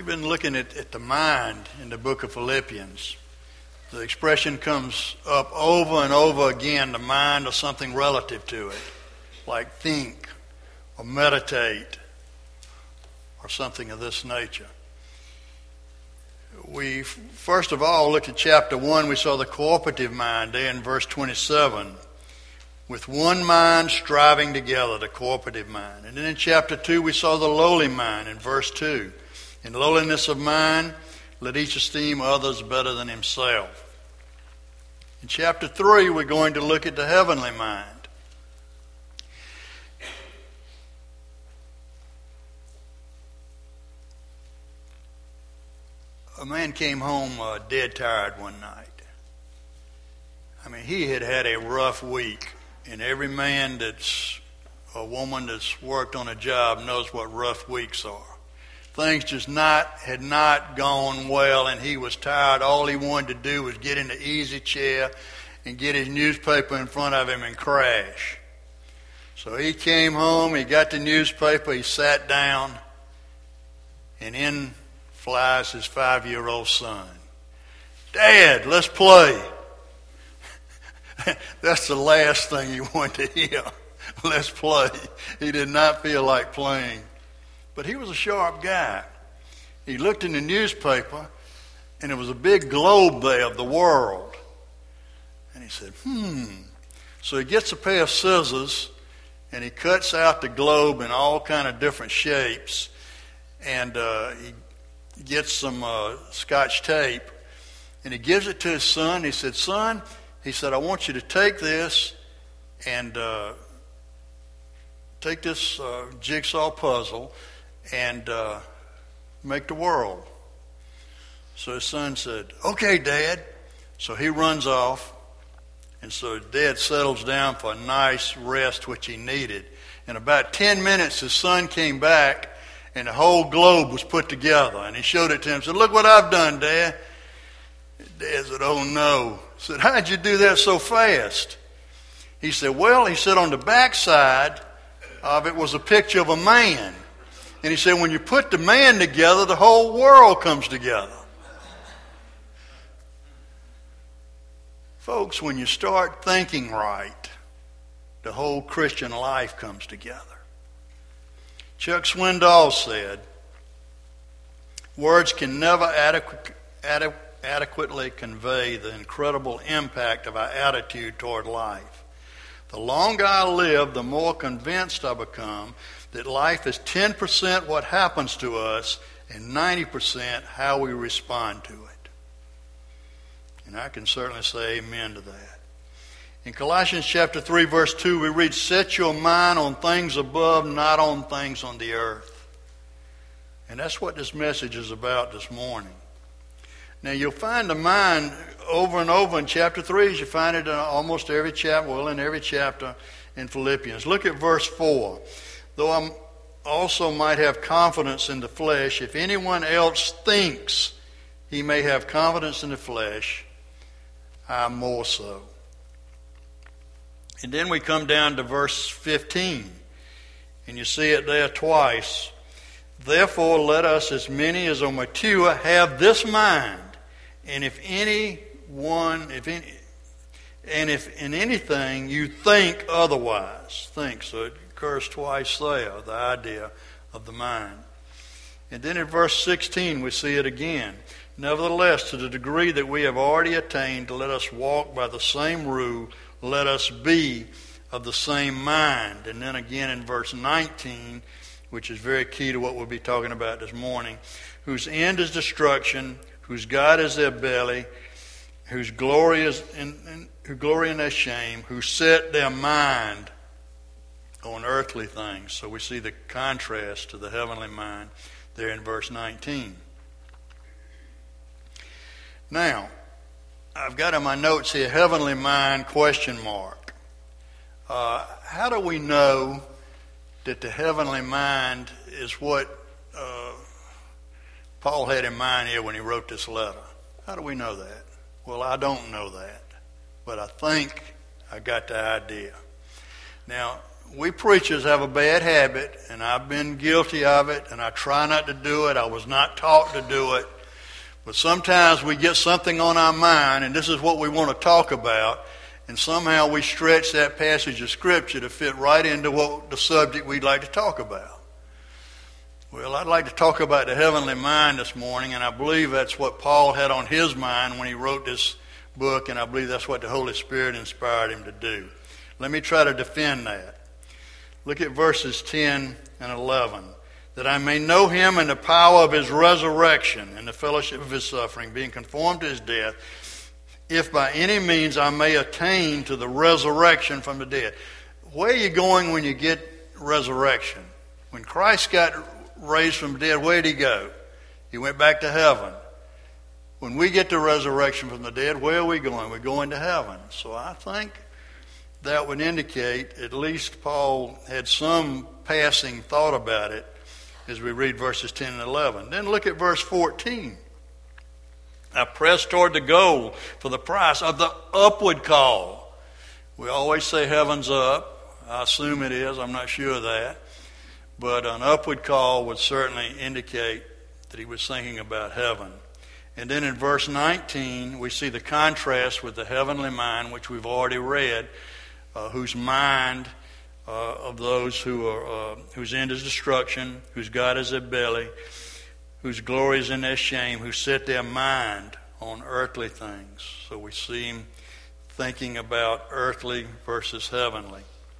We've been looking at the mind in the book of Philippians. The expression comes up over and over again, the mind, or something relative to it, like think or meditate or something of this nature. We first of all looked at chapter 1. We saw the cooperative mind there in verse 27. With one mind striving together, the cooperative mind. And then in chapter 2 we saw the lowly mind in verse 2. In lowliness of mind, let each esteem others better than himself. In chapter 3 we're going to look at the heavenly mind. A man came home dead tired one night. I mean, he had had a rough week. And every man a woman that's worked on a job knows what rough weeks are. Things just had not gone well, and he was tired. All he wanted to do was get in the easy chair and get his newspaper in front of him and crash. So he came home, he got the newspaper, he sat down, and in flies his 5-year-old son. Dad, let's play. That's the last thing he wanted to hear. Let's play. He did not feel like playing. But he was a sharp guy. He looked in the newspaper, and there was a big globe there of the world. And he said, So he gets a pair of scissors, and he cuts out the globe in all kind of different shapes. And he gets some Scotch tape, and he gives it to his son. He said, Son, he said, I want you to take this and take this jigsaw puzzle and make the world. So his son said, okay, Dad. So he runs off, and so Dad settles down for a nice rest, which he needed. In about 10 minutes, his son came back, and the whole globe was put together. And he showed it to him and said, look what I've done, Dad. Dad said, oh no. He said, how'd you do that so fast? He said, well, he said on the backside of it was a picture of a man. And he said, when you put the man together, the whole world comes together. Folks, when you start thinking right, the whole Christian life comes together. Chuck Swindoll said, words can never adequately convey the incredible impact of our attitude toward life. The longer I live, the more convinced I become that life is 10% what happens to us and 90% how we respond to it. And I can certainly say amen to that. In Colossians chapter 3, verse 2, we read, set your mind on things above, not on things on the earth. And that's what this message is about this morning. Now, you'll find the mind over and over in chapter 3, as you find it in almost every chapter, well, in every chapter in Philippians. Look at verse 4. Though I also might have confidence in the flesh, if anyone else thinks he may have confidence in the flesh, I more so. And then we come down to verse 15, and you see it there twice. Therefore, let us, as many as are mature, have this mind. And if in anything you think otherwise, think. So it occurs twice there, the idea of the mind. And then in verse 16 we see it again. Nevertheless, to the degree that we have already attained, let us walk by the same rule, let us be of the same mind. And then again in verse 19, which is very key to what we'll be talking about this morning, whose end is destruction, whose God is their belly, who glory in their shame, who set their mind on earthly things. So we see the contrast to the heavenly mind there in verse 19. Now, I've got in my notes here, heavenly mind, question mark. How do we know that the heavenly mind is what Paul had in mind here when he wrote this letter? How do we know that? Well, I don't know that, but I think I got the idea. Now, we preachers have a bad habit, and I've been guilty of it, and I try not to do it. I was not taught to do it. But sometimes we get something on our mind, and this is what we want to talk about, and somehow we stretch that passage of Scripture to fit right into what the subject we'd like to talk about. Well, I'd like to talk about the heavenly mind this morning, and I believe that's what Paul had on his mind when he wrote this book, and I believe that's what the Holy Spirit inspired him to do. Let me try to defend that. Look at verses 10 and 11. That I may know him and the power of his resurrection and the fellowship of his suffering, being conformed to his death, if by any means I may attain to the resurrection from the dead. Where are you going when you get resurrection? When Christ got raised from the dead, where did he go? He went back to heaven. When we get the resurrection from the dead, where are we going? We're going to heaven. So I think that would indicate at least Paul had some passing thought about it as we read verses 10 and 11. Then look at verse 14. I press toward the goal for the prize of the upward call. We always say heaven's up. I assume it is. I'm not sure of that. But an upward call would certainly indicate that he was thinking about heaven. And then in verse 19, we see the contrast with the heavenly mind, which we've already read, whose mind of those who are whose end is destruction, whose God is their belly, whose glory is in their shame, who set their mind on earthly things. So we see him thinking about earthly versus heavenly.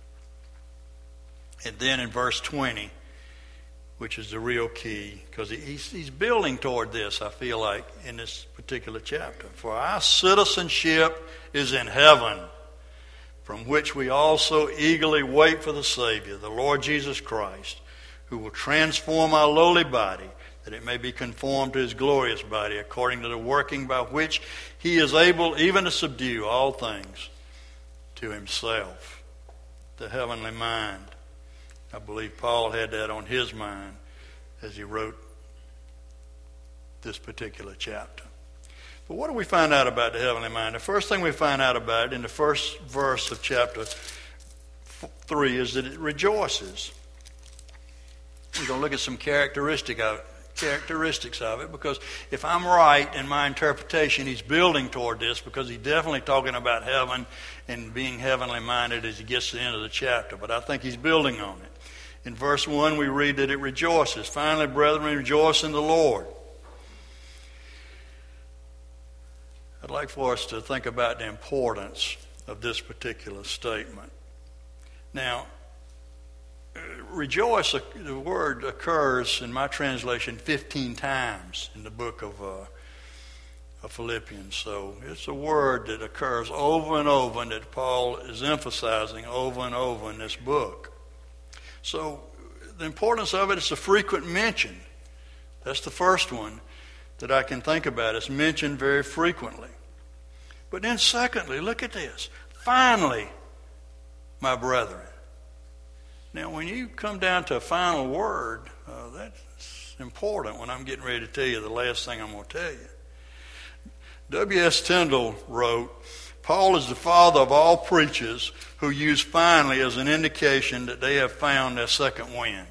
And then in verse 20, which is the real key, because he's building toward this, I feel like, in this particular chapter. For our citizenship is in heaven, from which we also eagerly wait for the Savior, the Lord Jesus Christ, who will transform our lowly body, that it may be conformed to his glorious body, according to the working by which he is able even to subdue all things to himself. The heavenly mind. I believe Paul had that on his mind as he wrote this particular chapter. But what do we find out about the heavenly mind? The first thing we find out about it in the first verse of chapter 3 is that it rejoices. We're going to look at some characteristics of it, because if I'm right in my interpretation, he's building toward this, because he's definitely talking about heaven and being heavenly minded as he gets to the end of the chapter. But I think he's building on it. In verse 1, we read that it rejoices. Finally, brethren, rejoice in the Lord. I'd like for us to think about the importance of this particular statement. Now, rejoice, the word occurs in my translation 15 times in the book of Philippians. So it's a word that occurs over and over and that Paul is emphasizing over and over in this book. So the importance of it is a frequent mention. That's the first one that I can think about. It's mentioned very frequently. But then secondly, look at this. Finally, my brethren. Now, when you come down to a final word, that's important when I'm getting ready to tell you the last thing I'm going to tell you. W.S. Tyndall wrote, Paul is the father of all preachers who use finally as an indication that they have found their second wind.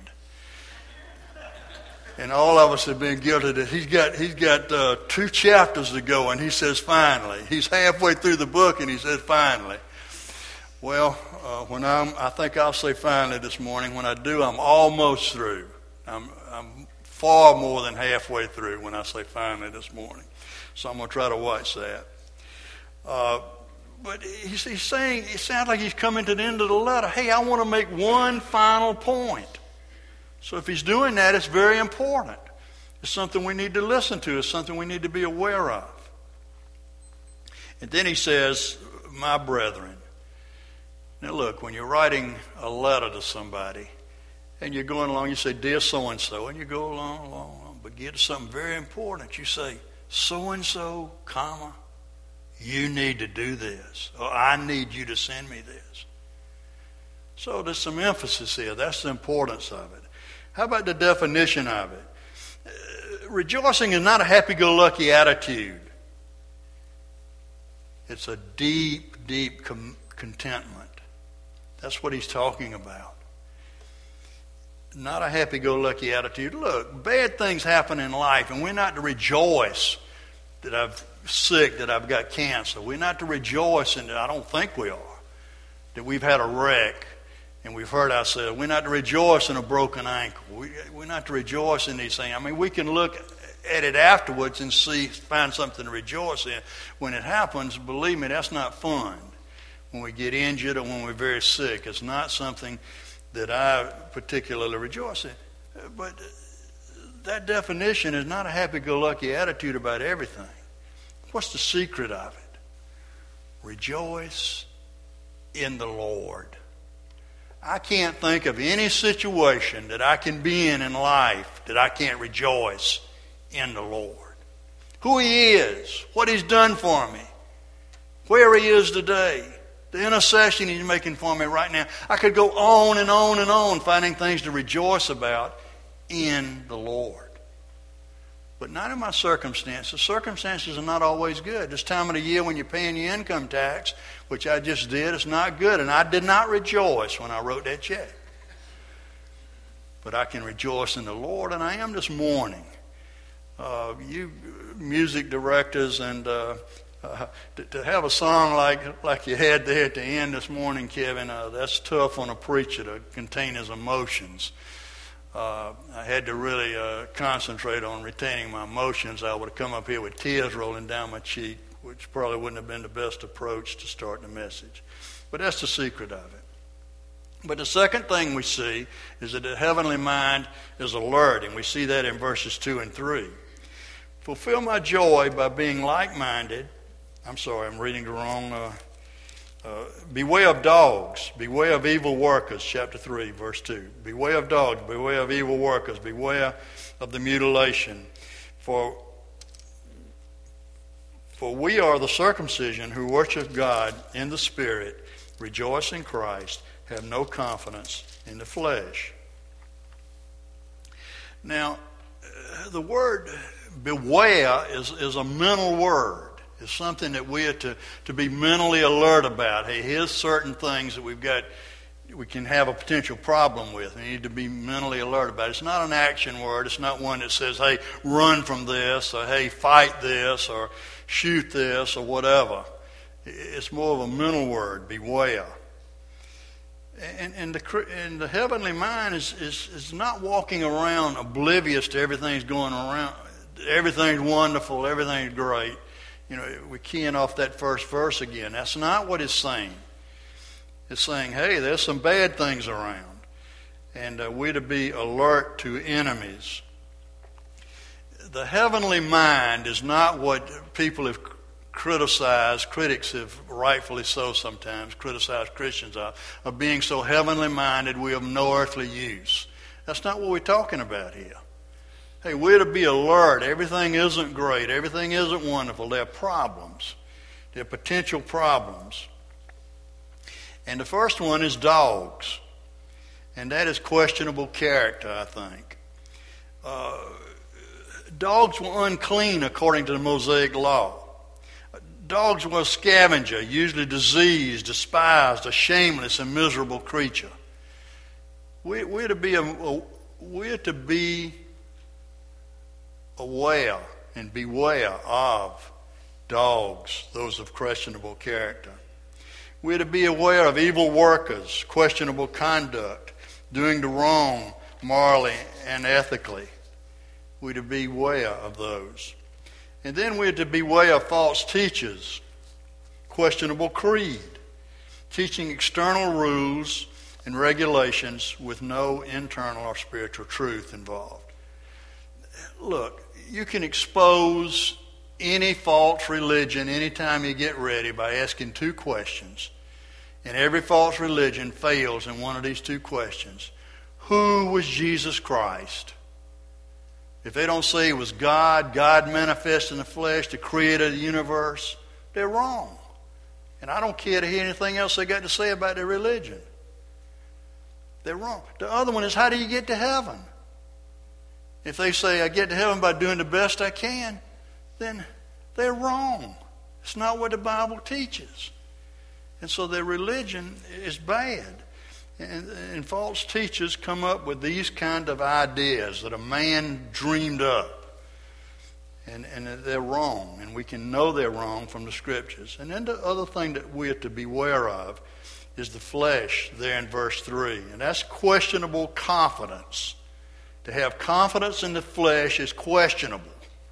And all of us have been guilty that he's got 2 chapters to go, and he says finally. He's halfway through the book, and he says finally. Well, I think I'll say finally this morning. When I do, I'm almost through. I'm far more than halfway through when I say finally this morning. So I'm going to try to watch that. But he's saying, it sounds like he's coming to the end of the letter. Hey, I want to make one final point. So if he's doing that, it's very important. It's something we need to listen to. It's something we need to be aware of. And then he says, my brethren. Now look, when you're writing a letter to somebody and you're going along, you say, dear so-and-so, and you go along, but get to something very important. You say, so-and-so, comma, you need to do this, or I need you to send me this. So there's some emphasis here. That's the importance of it. How about the definition of it? Rejoicing is not a happy-go-lucky attitude. It's a deep, deep contentment. That's what he's talking about. Not a happy-go-lucky attitude. Look, bad things happen in life, and we're not to rejoice that I'm sick, that I've got cancer. We're not to rejoice in that. I don't think we are. That we've had a wreck and we've hurt ourselves. We're not to rejoice in a broken ankle. We're not to rejoice in these things. I mean, we can look at it afterwards and find something to rejoice in. When it happens, believe me, that's not fun. When we get injured or when we're very sick, it's not something that I particularly rejoice in. But that definition is not a happy-go-lucky attitude about everything. What's the secret of it? Rejoice in the Lord. I can't think of any situation that I can be in life that I can't rejoice in the Lord. Who He is, what He's done for me, where He is today, the intercession He's making for me right now. I could go on and on and on finding things to rejoice about in the Lord. But not in my circumstances. Circumstances are not always good. This time of the year when you're paying your income tax, which I just did, it's not good. And I did not rejoice when I wrote that check. But I can rejoice in the Lord, and I am this morning. You music directors, and to have a song like you had there at the end this morning, Kevin, that's tough on a preacher to contain his emotions. I had to really concentrate on retaining my emotions. I would have come up here with tears rolling down my cheek, which probably wouldn't have been the best approach to start the message. But that's the secret of it. But the second thing we see is that the heavenly mind is alert, and we see that in verses 2 and 3. Fulfill my joy by being like-minded. I'm sorry, I'm reading the wrong. Beware of dogs, beware of evil workers, chapter 3, verse 2. Beware of dogs, beware of evil workers, beware of the mutilation. For we are the circumcision who worship God in the Spirit, rejoice in Christ, have no confidence in the flesh. Now, the word beware is a mental word. It's something that we are to be mentally alert about. Hey, here's certain things that we can have a potential problem with. We need to be mentally alert about it. It's not an action word. It's not one that says, hey, run from this, or hey, fight this, or shoot this, or whatever. It's more of a mental word, beware. And the heavenly mind is not walking around oblivious to everything's going around. Everything's wonderful, everything's great. You know, we're keying off that first verse again. That's not what it's saying. It's saying, hey, there's some bad things around. And we're to be alert to enemies. The heavenly mind is not what people have criticized, critics have rightfully so sometimes, criticized Christians of being so heavenly minded we have no earthly use. That's not what we're talking about here. Hey, we're to be alert. Everything isn't great. Everything isn't wonderful. There are problems. There are potential problems. And the first one is dogs. And that is questionable character, I think. Dogs were unclean according to the Mosaic law. Dogs were a scavenger, usually diseased, despised, a shameless and miserable creature. We're to be aware and beware of dogs, those of questionable character. We're to be aware of evil workers, questionable conduct, doing the wrong morally and ethically. We're to beware of those. And then we're to beware of false teachers, questionable creed, teaching external rules and regulations with no internal or spiritual truth involved. Look, you can expose any false religion anytime you get ready by asking two questions. And every false religion fails in one of these two questions. Who was Jesus Christ? If they don't say He was God, God manifest in the flesh, the creator of the universe, they're wrong. And I don't care to hear anything else they got to say about their religion. They're wrong. The other one is, how do you get to heaven? If they say, I get to heaven by doing the best I can, then they're wrong. It's not what the Bible teaches. And so their religion is bad. And false teachers come up with these kind of ideas that a man dreamed up. And they're wrong. And we can know they're wrong from the Scriptures. And then the other thing that we are to beware of is the flesh there in verse 3. And that's questionable confidence. To have confidence in the flesh is questionable.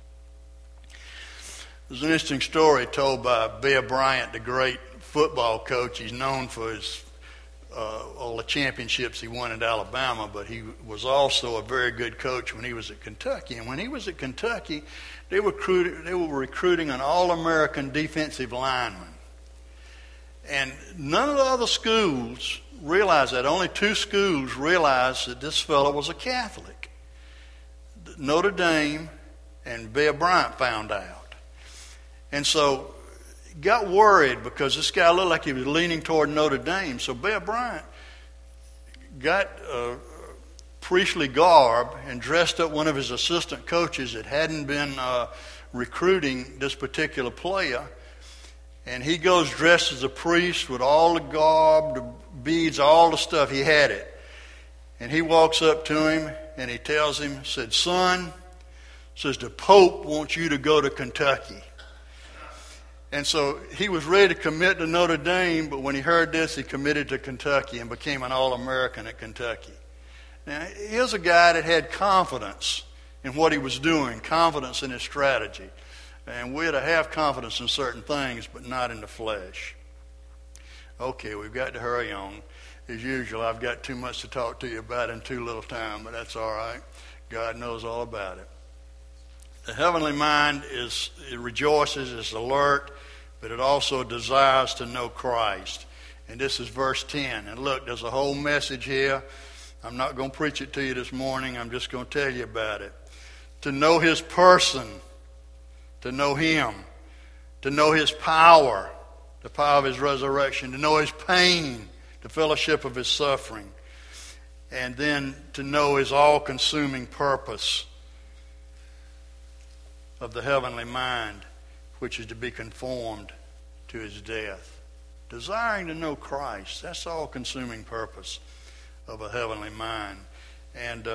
There's an interesting story told by Bear Bryant, the great football coach. He's known for his all the championships he won at Alabama, but he was also a very good coach when he was at Kentucky. And when he was at Kentucky, they were recruiting an All-American defensive lineman. And none of the other schools realized that. Only 2 schools realized that this fellow was a Catholic. Notre Dame and Bear Bryant found out. And so got worried because this guy looked like he was leaning toward Notre Dame. So Bear Bryant got priestly garb and dressed up one of his assistant coaches that hadn't been recruiting this particular player. And he goes dressed as a priest with all the garb, the beads, all the stuff. He had it. And he walks up to him and he tells him, said, "Son," says, "the Pope wants you to go to Kentucky." And so he was ready to commit to Notre Dame, but when he heard this, he committed to Kentucky and became an All-American at Kentucky. Now, here's a guy that had confidence in what he was doing, confidence in his strategy. And we're to have confidence in certain things, but not in the flesh. Okay, we've got to hurry on. As usual, I've got too much to talk to you about in too little time, but that's all right. God knows all about it. The heavenly mind it rejoices, is alert, but it also desires to know Christ. And this is verse 10. And look, there's a whole message here. I'm not going to preach it to you this morning. I'm just going to tell you about it. To know His person, to know Him, to know His power, the power of His resurrection, to know His pain, the fellowship of His suffering, and then to know His all-consuming purpose of the heavenly mind, which is to be conformed to His death. Desiring to know Christ, that's the all-consuming purpose of a heavenly mind. And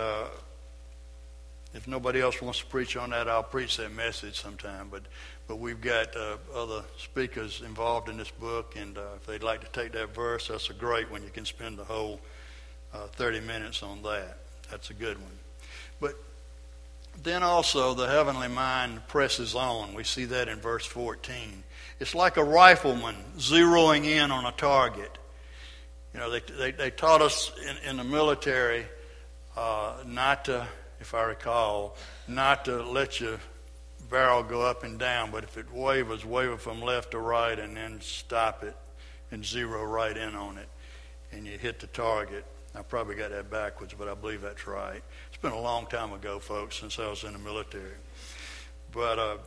if nobody else wants to preach on that, I'll preach that message sometime. But we've got other speakers involved in this book, and if they'd like to take that verse, that's a great one. You can spend the whole 30 minutes on that. That's a good one. But then also the heavenly mind presses on. We see that in verse 14. It's like a rifleman zeroing in on a target. You know, they taught us in the military not to, if I recall, not to let your barrel go up and down, but if it wavers, waver from left to right and then stop it and zero right in on it, and you hit the target. I probably got that backwards, but I believe that's right. It's been a long time ago, folks, since I was in the military. But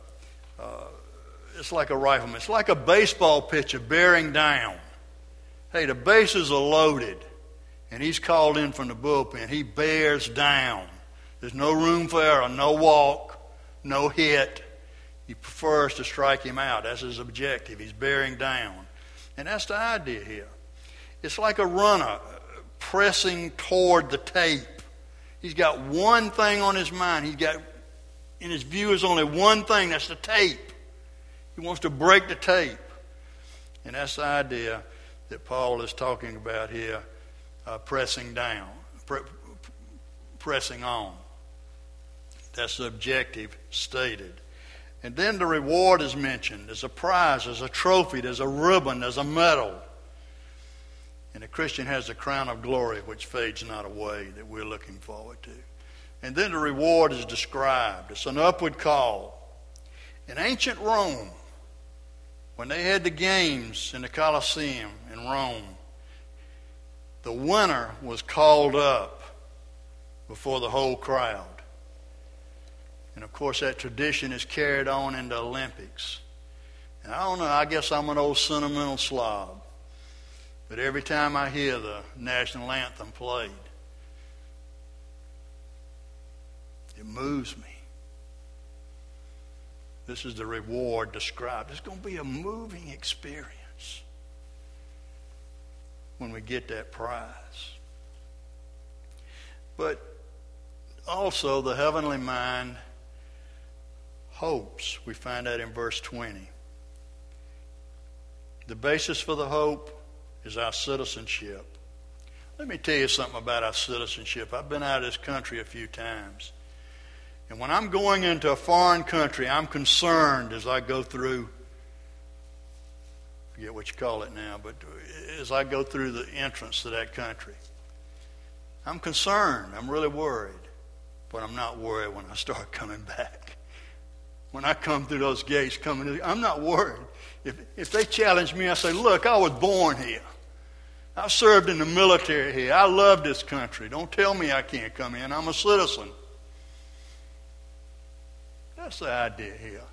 it's like a rifleman. It's like a baseball pitcher bearing down. Hey, the bases are loaded, and he's called in from the bullpen. He bears down. There's no room for error, no walk, no hit. He prefers to strike him out. That's his objective. He's bearing down. And that's the idea here. It's like a runner pressing toward the tape. He's got one thing on his mind. He's got, in his view, is only one thing. That's the tape. He wants to break the tape. And that's the idea that Paul is talking about here, pressing down, pressing on. That's the objective stated. And then the reward is mentioned. There's a prize, there's a trophy, there's a ribbon, there's a medal. And a Christian has the crown of glory which fades not away that we're looking forward to. And then the reward is described. It's an upward call. In ancient Rome, when they had the games in the Colosseum in Rome, the winner was called up before the whole crowd. And of course that tradition is carried on in the Olympics. And I don't know, I guess I'm an old sentimental slob. But every time I hear the national anthem played, it moves me. This is the reward described. It's going to be a moving experience. when we get that prize. But also the heavenly mind hopes. We find that in verse 20. The basis for the hope is our citizenship. Let me tell you something about our citizenship. I've been out of this country a few times. And when I'm going into a foreign country, I'm concerned as I go through, I forget what you call it now, but as I go through the entrance to that country. I'm concerned. I'm really worried. But I'm not worried when I start coming back. When I come through those gates, I'm not worried. If they challenge me, I say, look, I was born here. I served in the military here. I love this country. Don't tell me I can't come in. I'm a citizen. That's the idea here.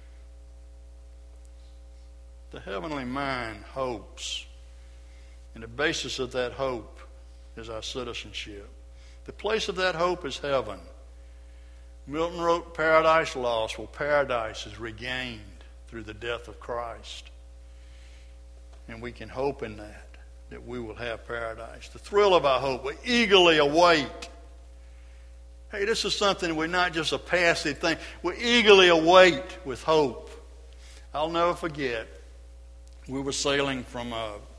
The heavenly mind hopes. And the basis of that hope is our citizenship. The place of that hope is heaven. Milton wrote Paradise Lost. Well, paradise is regained through the death of Christ. And we can hope in that we will have paradise. The thrill of our hope, we eagerly await. Hey, this is something we're not just a passive thing. We eagerly await with hope. I'll never forget, we were sailing from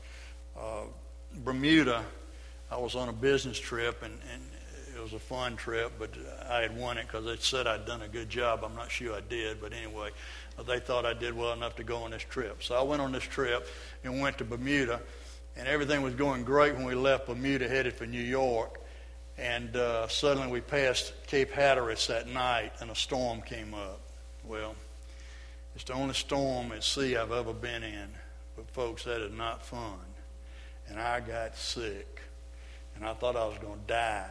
Bermuda. I was on a business trip, and it was a fun trip, but I had won it because they said I'd done a good job. I'm not sure I did, but anyway, they thought I did well enough to go on this trip. So I went on this trip and went to Bermuda, and everything was going great when we left Bermuda, headed for New York. And suddenly we passed Cape Hatteras that night, and a storm came up. Well, it's the only storm at sea I've ever been in. But folks, that is not fun. And I got sick, and I thought I was going to die.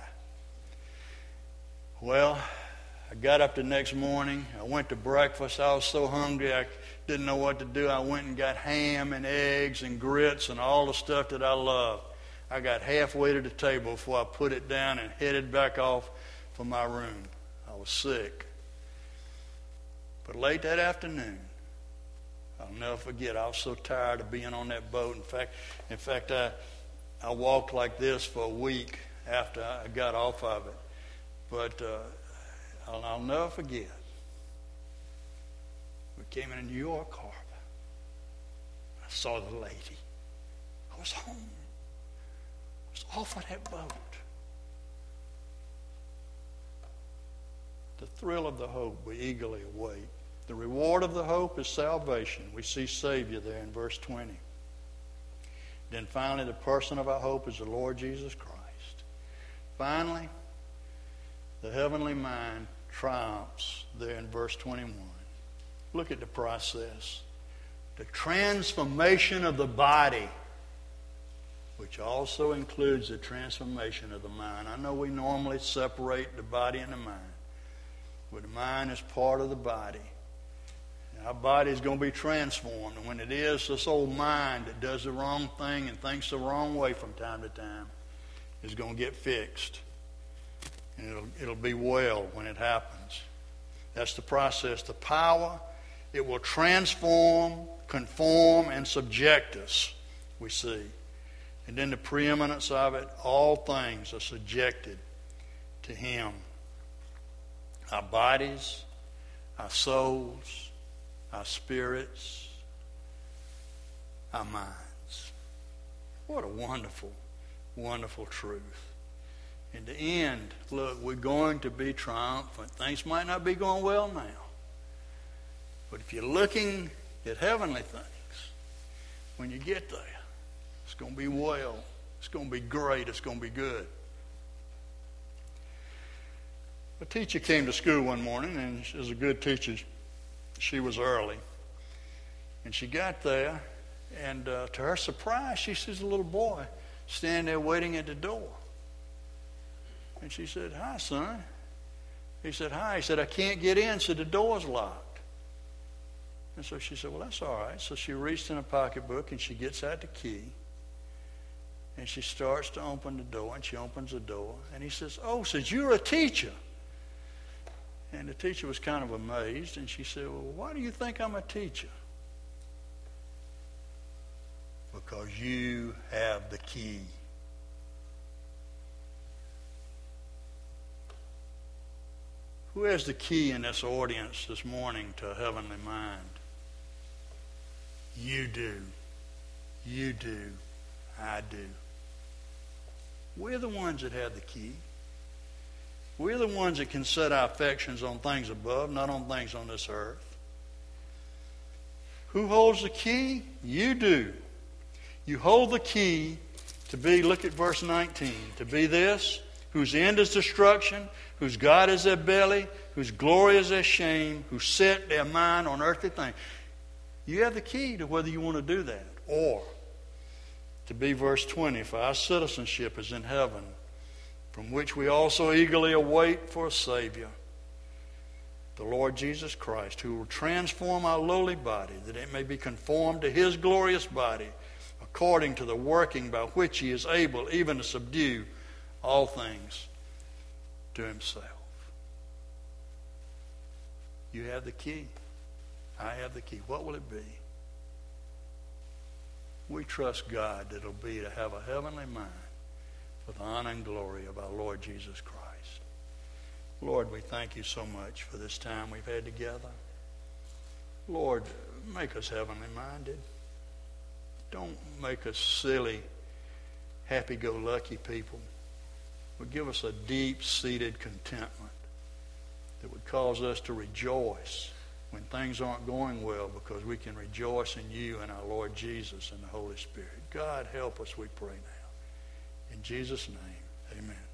Well, I got up the next morning. I went to breakfast. I was so hungry I didn't know what to do. I went and got ham and eggs and grits and all the stuff that I love. I got halfway to the table before I put it down and headed back off for my room. I was sick. But late that afternoon, I'll never forget, I was so tired of being on that boat. In fact, I walked like this for a week after I got off of it. But I'll never forget. We came into New York Harbor. I saw the lady. I was home. I was off of that boat. The thrill of the hope we eagerly await. The reward of the hope is salvation. We see Savior there in verse 20. Then finally, the person of our hope is the Lord Jesus Christ. Finally, the heavenly mind triumphs there in verse 21. Look at the process. The transformation of the body, which also includes the transformation of the mind. I know we normally separate the body and the mind, but the mind is part of the body. And our body is going to be transformed. And when it is, this old mind that does the wrong thing and thinks the wrong way from time to time is going to get fixed. And it'll be well when it happens. That's the process. The power, it will transform, conform, and subject us, we see. And then the preeminence of it, all things are subjected to Him. Our bodies, our souls, our spirits, our minds. What a wonderful, wonderful truth. In the end, look, we're going to be triumphant. Things might not be going well now. But if you're looking at heavenly things, when you get there, it's going to be well. It's going to be great. It's going to be good. A teacher came to school one morning, and she was a good teacher. She was early. And she got there, and to her surprise, she sees a little boy standing there waiting at the door. And she said, "Hi, son." He said, "Hi." He said, "I can't get in, so the door's locked." And so she said, "Well, that's all right." So she reached in her pocketbook, and she gets out the key. And she starts to open the door, and she opens the door. And he says, "Oh," says, "you're a teacher." And the teacher was kind of amazed, and she said, "Well, why do you think I'm a teacher?" because you have the key. Who has the key in this audience this morning to a heavenly mind? You do. You do. I do. We're the ones that have the key. We're the ones that can set our affections on things above, not on things on this earth. Who holds the key? You do. You hold the key to be, look at verse 19, to be this, whose end is destruction, whose God is their belly, whose glory is their shame, who set their mind on earthly things. You have the key to whether you want to do that. Or, to be verse 20, for our citizenship is in heaven, from which we also eagerly await for a Savior, the Lord Jesus Christ, who will transform our lowly body, that it may be conformed to His glorious body, according to the working by which He is able even to subdue all things to Himself. You have the key. I have the key. What will it be? We trust God that it'll be to have a heavenly mind for the honor and glory of our Lord Jesus Christ. Lord, we thank you so much for this time we've had together. Lord, make us heavenly minded. Don't make us silly, happy-go-lucky people. But give us a deep-seated contentment that would cause us to rejoice when things aren't going well, because we can rejoice in you and our Lord Jesus and the Holy Spirit. God, help us, we pray now. In Jesus' name, amen.